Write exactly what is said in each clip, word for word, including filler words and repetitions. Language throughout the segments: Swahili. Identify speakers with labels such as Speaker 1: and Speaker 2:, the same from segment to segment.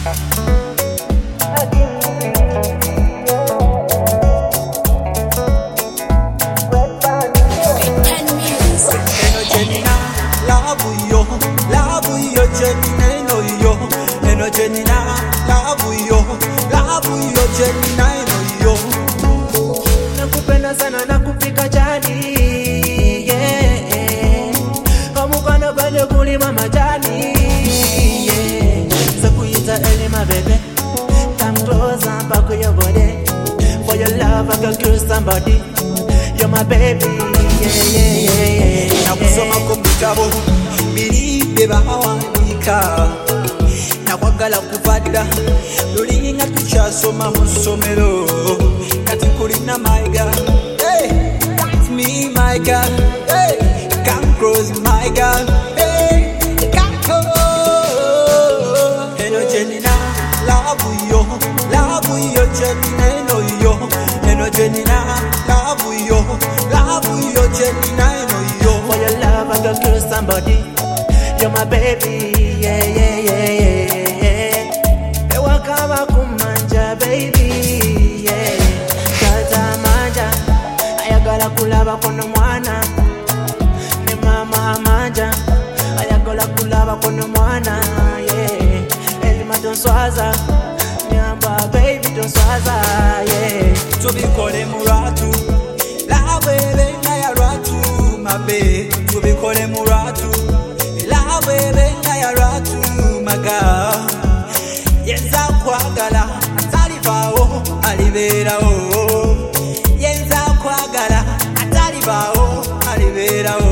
Speaker 1: Nakupenda sana na kupika jadi, yeah. Kamukana banye kulima majani, yeah. Sakuita eli my baby, come closer, back with your body. For your love I can kill somebody. You're my baby, yeah, yeah, yeah, yeah.
Speaker 2: Nakusoma kumutabo, biribe bahawandika. Nakwagala kuvada, lulinga tuchasoma musomero. Kati kulina my girl, hey, that's me my girl, hey, come close my girl, hey, come close. Eno Jenina, love yo, love yo Jenina, eno yo. Eno Jenina, love yo, love yo Jenina, eno yo.
Speaker 1: For your love I can kill somebody. You're my baby, yeah, yeah, yeah, yeah. Ewa kama kumanja, baby, yeah. Kata manja, ayagala kulaba kono mwana. Ne mama manja, ayagala kulaba kono mwana, yeah. Elima don't swaza, nyamba baby don't swaza, yeah.
Speaker 2: Tubikole muratu, la bebe na ya ratu, mabe. Tubikole muratu, la bebe na ya ratu, maga. Yenza kwagala, atalibao, aliberao. Yenza kwagala, atalibao, aliberao.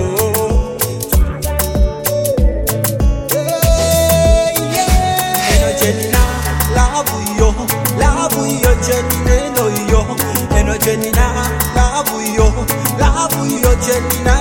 Speaker 2: Hey, yeah. Eno Jenina, love yo, love yo Jenina, eno yo. Eno Jenina, love yo, love yo Jenina.